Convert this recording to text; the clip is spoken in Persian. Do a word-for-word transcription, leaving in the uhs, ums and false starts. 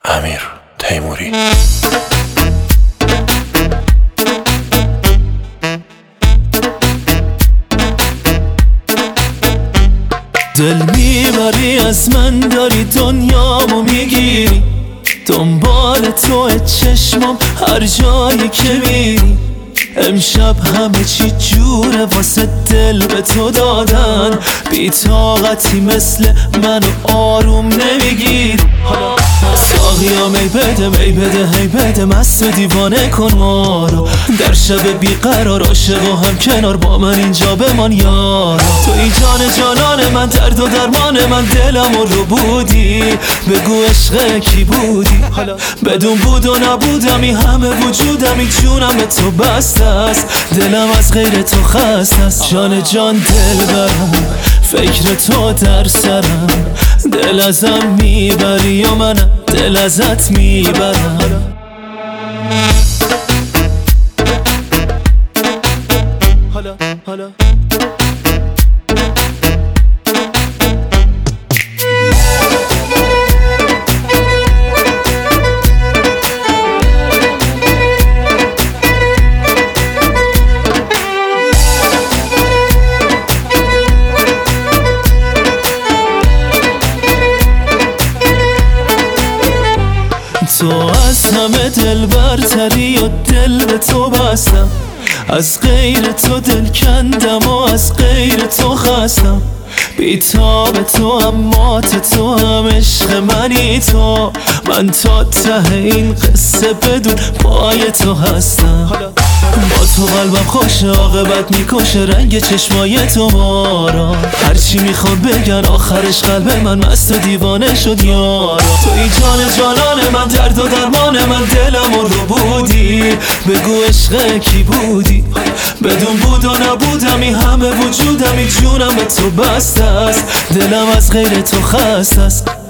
امیر تیموری. دل میبری از من، داری دنیامو میگیری، دنبال تو چشمم هر جایی که میری. امشب همه چی جوره واسه دل به تو دادن، بی طاقتی مثل منو آروم نمیگیری. ساقیا می بده می بده هی بده، مست و دیوانه کن ما رو. در شب بیقرار عاشق و هم کنار با من اینجا بمان یارا. توی جان جانان من، درد و درمان من، دلم رو بودی. بگو عشق کی بودی؟ بدون بود و نبودمی همه وجودمی، جونم به تو بسته است، دلم از غیر تو خسته است. جان جان دل برم، فکر تو در سرم، دل ازم میبری و منم دل ازت میبرم. حالا حالا تو از همه دل برتری و دل به تو بستم، از غیر تو دل کندم و از غیر تو خستم. بیتاب تو اما تو هم عشق منی، تو من تا ته این قصه بدون پای تو هستم. با تو قلبم خوشه، عاقبت میکشه رنگ چشمای تو مارا. هرچی میخوام بگن آخرش قلب من مست و دیوانه شد یارا. توی جان جانان من، درد و درمان من، دلم رو بودی. بگو عشق کی بودی؟ بدون بود و نبودمی همه وجودمی، جونم به تو بسته است، دلم از غیر تو خسته است.